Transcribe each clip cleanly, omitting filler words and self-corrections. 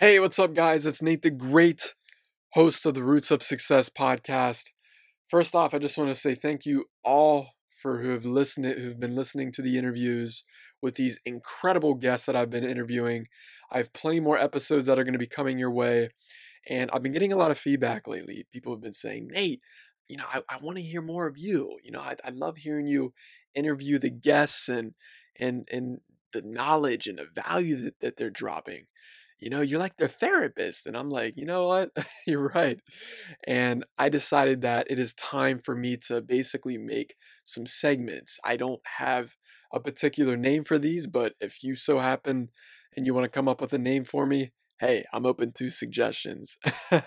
Hey, what's up, guys? It's Nate, the great host of the Roots of Success podcast. First off, I just want to say thank you all for who've been listening to the interviews with these incredible guests that I've been interviewing. I have plenty more episodes that are going to be coming your way, and I've been getting a lot of feedback lately. People have been saying, Nate, I want to hear more of you. I love hearing you interview the guests and the knowledge and the value that they're dropping. You're like their therapist. And I'm like, you know what? You're right. And I decided that it is time for me to basically make some segments. I don't have a particular name for these, but if you so happen and you want to come up with a name for me, hey, I'm open to suggestions.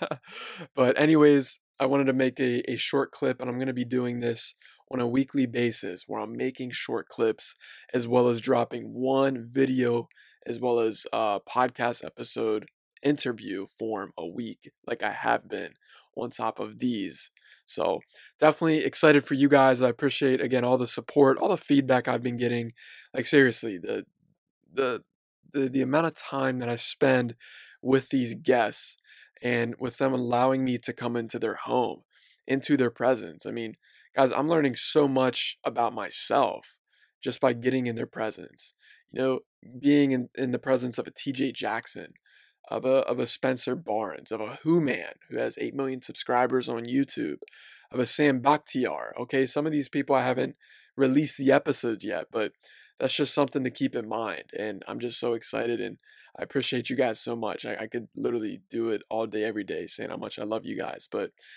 But, anyways, I wanted to make a short clip, and I'm going to be doing this on a weekly basis where I'm making short clips as well as dropping one video as well as a podcast episode interview form a week, like I have been on top of these. So definitely excited for you guys. I appreciate again all the support, all the feedback I've been getting. Like seriously, the the amount of time that I spend with these guests and with them allowing me to come into their home, into their presence. I mean, guys, I'm learning so much about myself just by getting in their presence. You know, being in the presence of a TJ Jackson, of a Spencer Barnes, of a Who Man who has 8 million subscribers on YouTube, of a Sam Bakhtiar. Okay, some of these people I haven't released the episodes yet, but that's just something to keep in mind. And I'm just so excited and I appreciate you guys so much. I could literally do it all day, every day, saying how much I love you guys.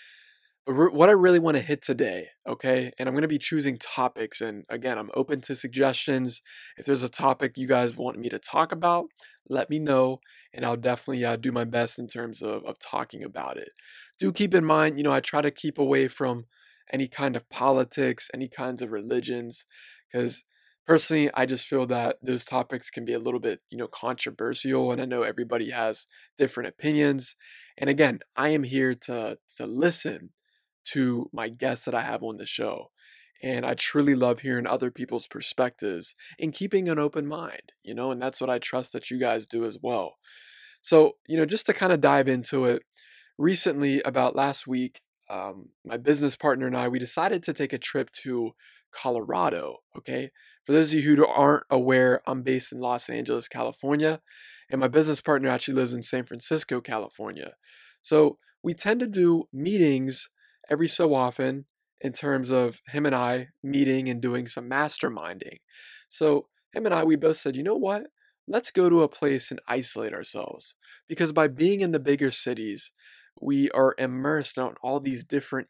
But what I really want to hit today, okay, and I'm going to be choosing topics. And again, I'm open to suggestions. If there's a topic you guys want me to talk about, let me know. And I'll definitely do my best in terms of talking about it. Do keep in mind, I try to keep away from any kind of politics, any kinds of religions, because personally, I just feel that those topics can be a little bit, controversial. And I know everybody has different opinions. And again, I am here to listen to my guests that I have on the show. And I truly love hearing other people's perspectives and keeping an open mind, and that's what I trust that you guys do as well. So, just to kind of dive into it, recently, about last week, my business partner and I, we decided to take a trip to Colorado. Okay. For those of you who aren't aware, I'm based in Los Angeles, California, and my business partner actually lives in San Francisco, California. So we tend to do meetings every so often in terms of him and I meeting and doing some masterminding. So him and I, we both said, you know what? Let's go to a place and isolate ourselves. Because by being in the bigger cities, we are immersed on all these different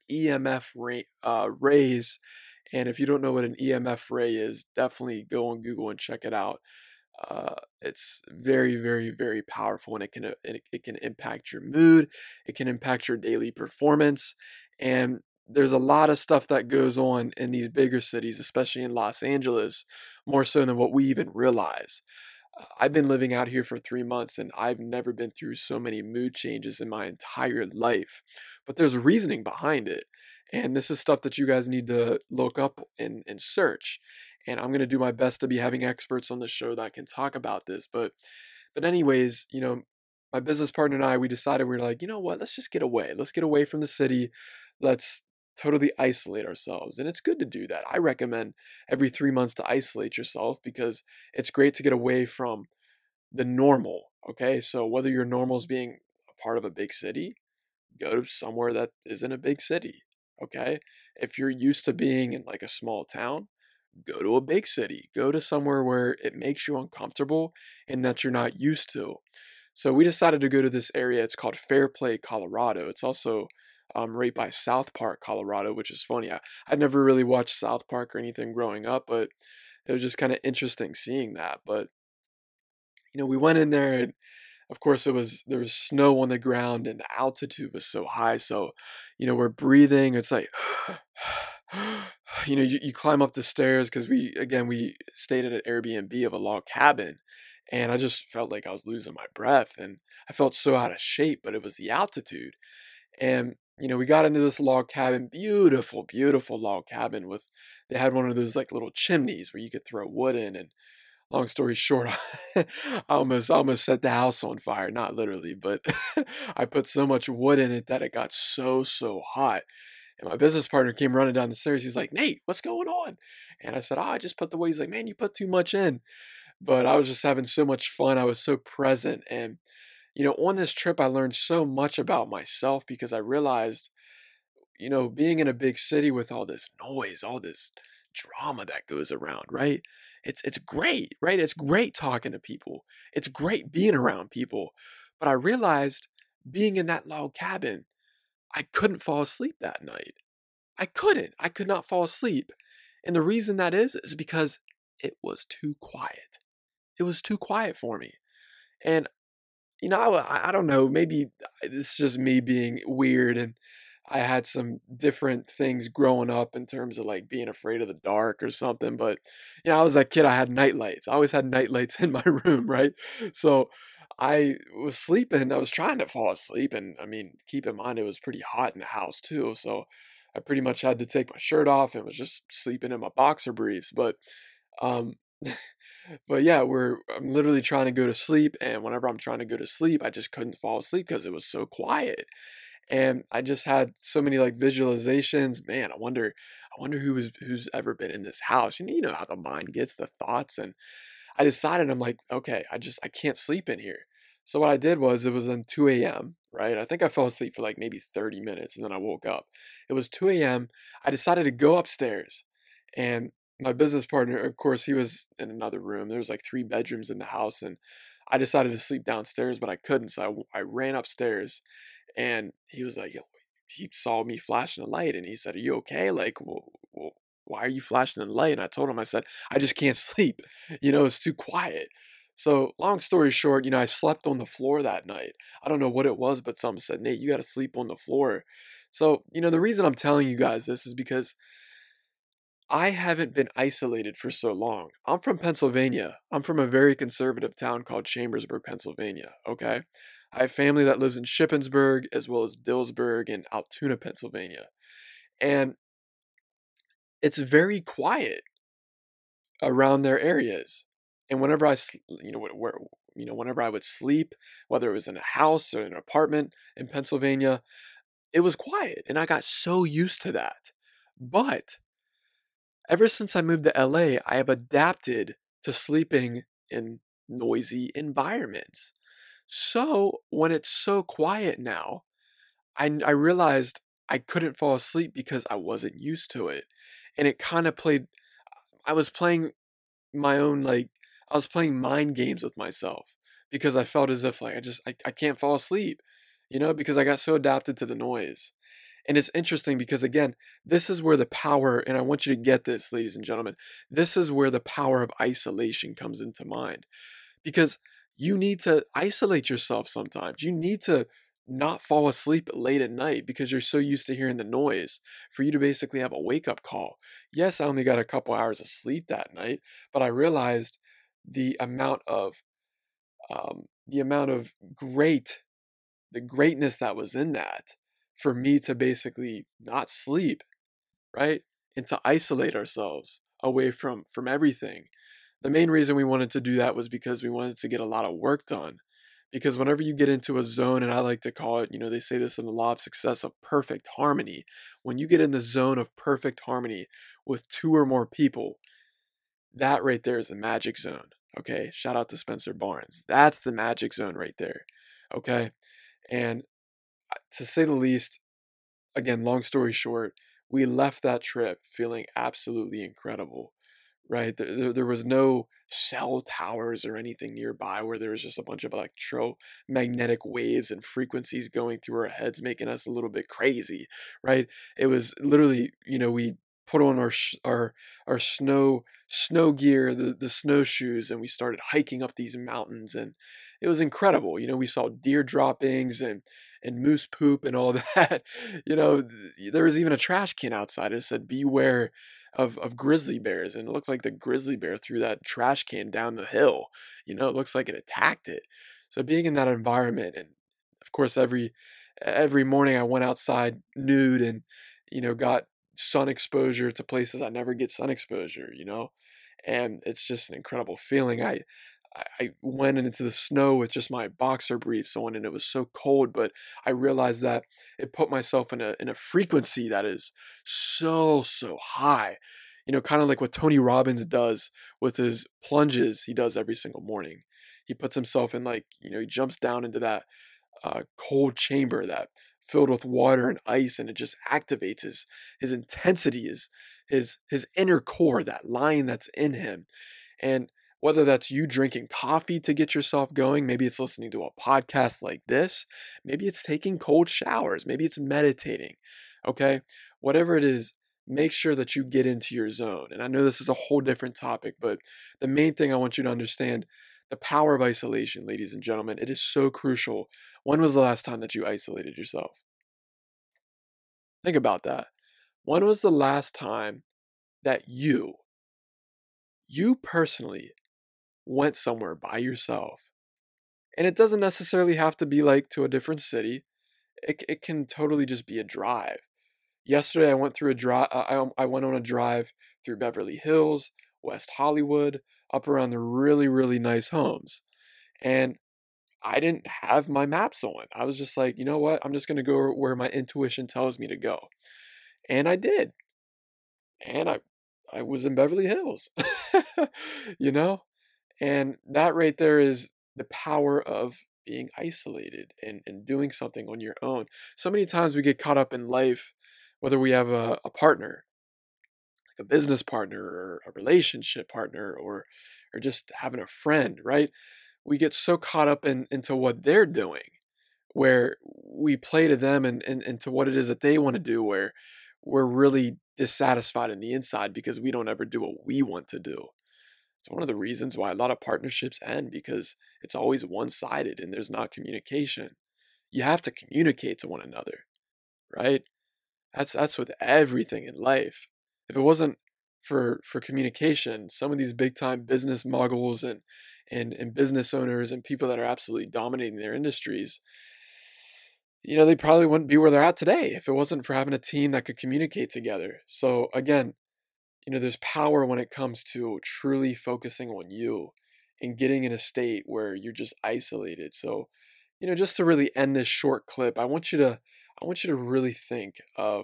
rays. And if you don't know what an EMF ray is, definitely go on Google and check it out. It's very, very, very powerful, and it can impact your mood. It can impact your daily performance, and there's a lot of stuff that goes on in these bigger cities, especially in Los Angeles, more so than what we even realize. I've been living out here for 3 months, and I've never been through so many mood changes in my entire life. But there's reasoning behind it, and this is stuff that you guys need to look up and search. And I'm gonna do my best to be having experts on the show that can talk about this. But anyways, my business partner and I, we decided we were like, you know what, let's just get away. Let's get away from the city. Let's totally isolate ourselves. And it's good to do that. I recommend every 3 months to isolate yourself because it's great to get away from the normal. Okay. So whether your normal is being a part of a big city, go to somewhere that isn't a big city. Okay. If you're used to being in like a small town, go to a big city. Go to somewhere where it makes you uncomfortable and that you're not used to. So we decided to go to this area. It's called Fairplay, Colorado. It's also right by South Park, Colorado, which is funny. I never really watched South Park or anything growing up, but it was just kind of interesting seeing that. But we went in there, and of course there was snow on the ground, and the altitude was so high. So, we're breathing. It's like, you climb up the stairs because we stayed at an Airbnb of a log cabin, and I just felt like I was losing my breath, and I felt so out of shape. But it was the altitude, and we got into this log cabin, beautiful, beautiful log cabin with. They had one of those like little chimneys where you could throw wood in, and long story short, I almost set the house on fire. Not literally, but I put so much wood in it that it got so hot. And my business partner came running down the stairs. He's like, "Nate, what's going on?" And I said, "Oh, I just put the wood." He's like, "Man, you put too much in." But I was just having so much fun. I was so present. And, on this trip, I learned so much about myself because I realized, being in a big city with all this noise, all this drama that goes around, right? It's great, right? It's great talking to people. It's great being around people. But I realized being in that log cabin, I couldn't fall asleep that night. I couldn't. I could not fall asleep. And the reason that is because it was too quiet. It was too quiet for me. And I don't know, maybe it's just me being weird, and I had some different things growing up in terms of like being afraid of the dark or something. But I was that kid. I had night lights. I always had night lights in my room, right? So I was sleeping. I was trying to fall asleep, and I mean, keep in mind it was pretty hot in the house too. So I pretty much had to take my shirt off and was just sleeping in my boxer briefs. Um, but yeah, I'm literally trying to go to sleep, and whenever I'm trying to go to sleep, I just couldn't fall asleep because it was so quiet. And I just had so many like visualizations. Man, I wonder who's ever been in this house. You know how the mind gets the thoughts. And I decided, I'm like, okay, I can't sleep in here. So what I did was, it was on 2 a.m., right? I think I fell asleep for like maybe 30 minutes and then I woke up. It was 2 a.m. I decided to go upstairs, and my business partner, of course, he was in another room. There was like 3 bedrooms in the house, and I decided to sleep downstairs, but I couldn't. So I ran upstairs, and he was like, yo, he saw me flashing a light, and he said, "Are you okay? Like, well, why are you flashing the light?" And I told him, I said, "I just can't sleep. It's too quiet." So long story short, I slept on the floor that night. I don't know what it was, but someone said, "Nate, you got to sleep on the floor." So, the reason I'm telling you guys this is because I haven't been isolated for so long. I'm from Pennsylvania. I'm from a very conservative town called Chambersburg, Pennsylvania. Okay. I have family that lives in Shippensburg as well as Dillsburg and Altoona, Pennsylvania. And it's very quiet around their areas. And whenever whenever I would sleep, whether it was in a house or an apartment in Pennsylvania, it was quiet. And I got so used to that. But ever since I moved to LA, I have adapted to sleeping in noisy environments. So when it's so quiet now, I realized I couldn't fall asleep because I wasn't used to it. And it kind of I was playing my own, like, I was playing mind games with myself because I felt as if like I can't fall asleep, because I got so adapted to the noise. And it's interesting because, again, this is where the power, and I want you to get this, ladies and gentlemen, this is where the power of isolation comes into mind. Because you need to isolate yourself sometimes. You need to not fall asleep late at night because you're so used to hearing the noise for you to basically have a wake up call. Yes, I only got a couple hours of sleep that night, but I realized the amount of great the greatness that was in that for me to basically not sleep, right? And to isolate ourselves away from everything. The main reason we wanted to do that was because we wanted to get a lot of work done. Because whenever you get into a zone, and I like to call it, they say this in the law of success, of perfect harmony. When you get in the zone of perfect harmony with two or more people, that right there is the magic zone. Okay. Shout out to Spencer Barnes. That's the magic zone right there. Okay. And to say the least, again, long story short, we left that trip feeling absolutely incredible, right? There was no cell towers or anything nearby where there was just a bunch of electromagnetic waves and frequencies going through our heads, making us a little bit crazy, right? It was literally, we put on our snow gear, the snowshoes, and we started hiking up these mountains, and it was incredible. We saw deer droppings and moose poop and all that. There was even a trash can outside. It said, "Beware of grizzly bears," and it looked like the grizzly bear threw that trash can down the hill. It looks like it attacked it. So being in that environment, and of course every morning I went outside nude and got sun exposure to places I never get sun exposure. and it's just an incredible feeling. I went into the snow with just my boxer briefs on, and it was so cold, but I realized that it put myself in a frequency that is so high. Kind of like what Tony Robbins does with his plunges he does every single morning. He puts himself in, like, he jumps down into that cold chamber that filled with water and ice, and it just activates his intensity, his inner core, that lion that's in him. And whether that's you drinking coffee to get yourself going, maybe it's listening to a podcast like this, maybe it's taking cold showers, maybe it's meditating. Okay, whatever it is, make sure that you get into your zone. And I know this is a whole different topic, but the main thing I want you to understand, the power of isolation, ladies and gentlemen, it is so crucial. When was the last time that you isolated yourself? Think about that. When was the last time that you personally went somewhere by yourself? And it doesn't necessarily have to be like to a different city. It can totally just be a drive. Yesterday I went through a drive. I went on a drive through Beverly Hills, West Hollywood, up around the really nice homes, and I didn't have my maps on. I was just like, you know what? I'm just gonna go where my intuition tells me to go, and I did. And I was in Beverly Hills, you know, and that right there is the power of being isolated and doing something on your own. So many times we get caught up in life, whether we have a partner, like a business partner or a relationship partner, or just having a friend, right? We get so caught up into what they're doing, where we play to them and to what it is that they want to do, where we're really dissatisfied in the inside because we don't ever do what we want to do. It's one of the reasons why a lot of partnerships end, because it's always one-sided and there's not communication. You have to communicate to one another, right? That's with everything in life. If it wasn't for communication, some of these big time business moguls and business owners and people that are absolutely dominating their industries, they probably wouldn't be where they're at today if it wasn't for having a team that could communicate together. So again, there's power when it comes to truly focusing on you and getting in a state where you're just isolated. So, just to really end this short clip, I want you to really think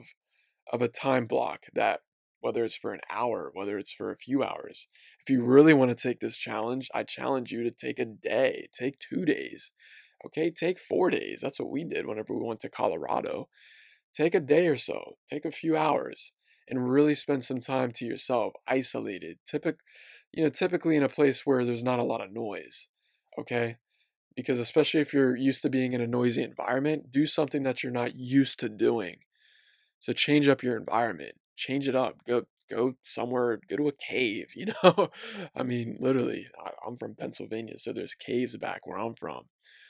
of a time block that, whether it's for an hour, whether it's for a few hours, if you really want to take this challenge, I challenge you to take a day, take 2 days, okay, take 4 days. That's what we did whenever we went to Colorado. Take a day or so, take a few hours, and really spend some time to yourself, isolated, typically in a place where there's not a lot of noise, okay? Because especially if you're used to being in a noisy environment, do something that you're not used to doing. So change up your environment, change it up. Go somewhere, go to a cave, I mean, literally, I'm from Pennsylvania, so there's caves back where I'm from.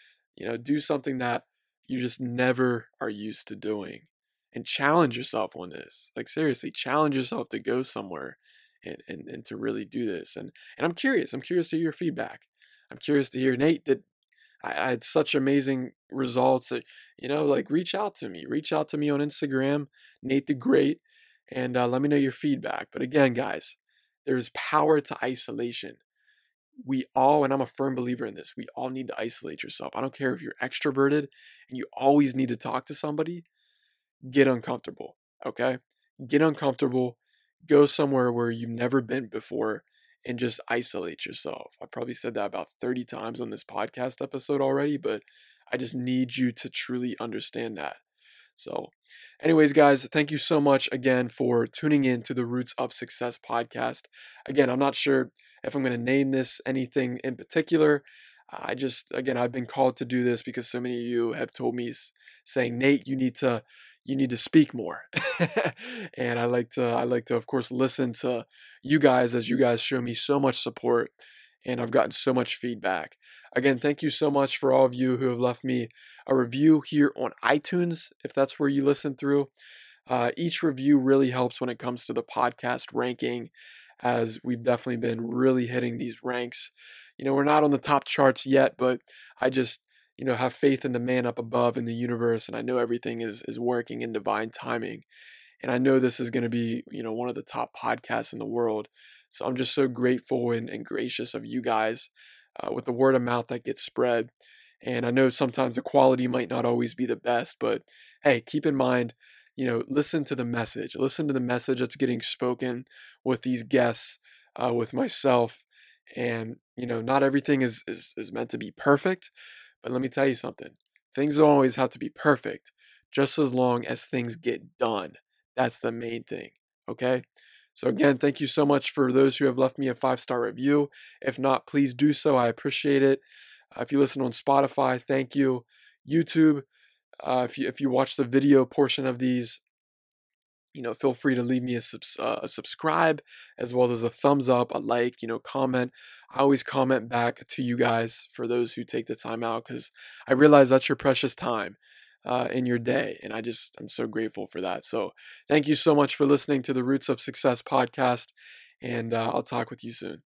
Do something that you just never are used to doing, and challenge yourself on this. Like, seriously, challenge yourself to go somewhere and to really do this. And I'm curious to hear your feedback. I'm curious to hear, Nate, that I had such amazing results. Like, reach out to me on Instagram, Nate the Great, and let me know your feedback. But again, guys, there's power to isolation. We all, and I'm a firm believer in this, we all need to isolate yourself. I don't care if you're extroverted and you always need to talk to somebody, get uncomfortable, okay? Get uncomfortable, go somewhere where you've never been before, and just isolate yourself. I probably said that about 30 times on this podcast episode already, but I just need you to truly understand that. So, anyways, guys, thank you so much again for tuning in to the Roots of Success podcast. Again, I'm not sure if I'm going to name this anything in particular. Again, I've been called to do this because so many of you have told me, saying, Nate, you need to speak more. And I like to, of course, listen to you guys as you guys show me so much support, and I've gotten so much feedback. Again, thank you so much for all of you who have left me a review here on iTunes, if that's where you listen through. Each review really helps when it comes to the podcast ranking, as we've definitely been really hitting these ranks. We're not on the top charts yet, but I just, have faith in the man up above in the universe, and I know everything is working in divine timing. And I know this is going to be, one of the top podcasts in the world. So I'm just so grateful and gracious of you guys with the word of mouth that gets spread. And I know sometimes the quality might not always be the best, but hey, keep in mind, listen to the message. Listen to the message that's getting spoken with these guests, with myself. And, not everything is meant to be perfect. But let me tell you something, things don't always have to be perfect, just as long as things get done. That's the main thing. Okay. So, again, thank you so much for those who have left me a 5-star review. If not, please do so. I appreciate it. If you listen on Spotify, thank you. YouTube, if you watch the video portion of these, feel free to leave me a subscribe as well as a thumbs up, a like, comment. I always comment back to you guys for those who take the time out because I realize that's your precious time in your day. And I'm so grateful for that. So thank you so much for listening to the Roots of Success podcast. And I'll talk with you soon.